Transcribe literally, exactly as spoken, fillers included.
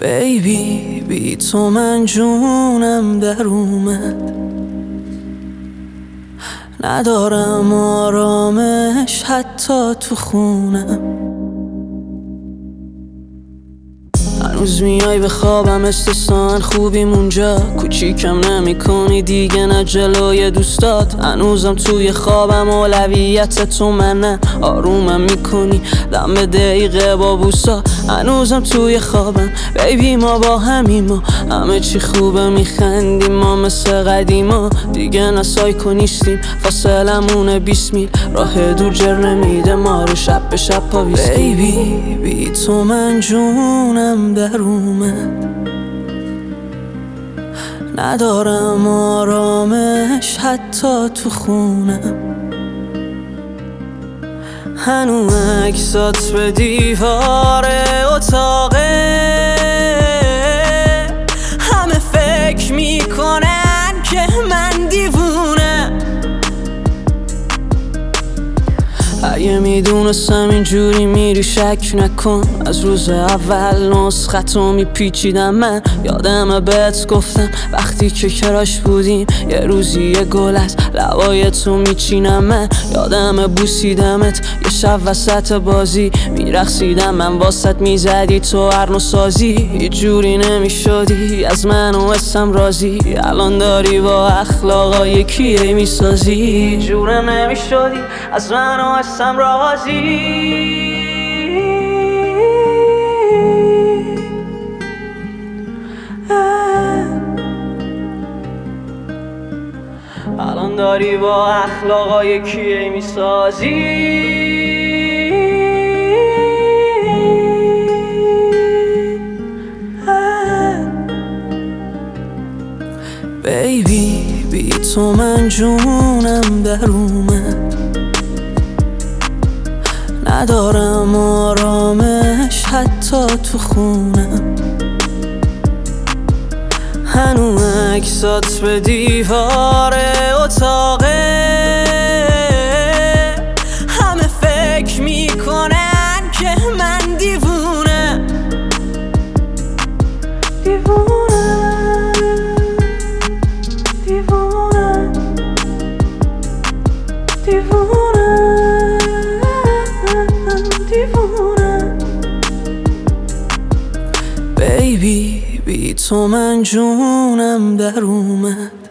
بیبی بی تو من جونم در اومد، ندارم آرامش حتی تو خونم. هنوز میای به خوابم استثنان خوبیم اونجا، کوچیکم نمی کنی دیگه نه جلوی دوستات. هنوزم توی خوابم اولویت تو منه، آرومم میکنی دم دقیقه با بوسا. هنوزم توی خوابم بیبی ما با همیم، ما همه چی خوبه میخندیم ما مثل قدیما. دیگه نه سایکو نیستیم فاصلمونه بیست میل، راه دور جر نمیده ما رو شب به شب پا ویسکی. بیبی بی تو من جونم در اومد، ندارم آرامش حتی تو خونم. هنو عکسات به دیوار اتاقه، همه فکر میکنن که من دیوونه. اگه میدونستم اینجوری میری شک نکن، از روز اول نسختو میپیچیدم من. یادمه بهت گفتم وقتی که کراش بودیم یه روزی یه گل از لبای تو میچینم من. یادمه بوسیدمت یه شب وسط بازی، میرقصیدم من واسط میزدی تو هرنو سازی. یه جوری نمیشدی از من و اسم راضی، الان داری با اخلاقای کیه میسازی. یه جوره نمیشدی از من و اسم راضی. الان داری با اخلاقای کیه میسازی. بیبی بی تو من جونم در اومد، ندارم آرامش حتی تو خونم. هنو عکسات به دیوار اتاقه، همه فکر میکنن که من دیوونه. دیوونه دیوونه دیوونه دیوونه. بیبی بی تو من جونم در اومد،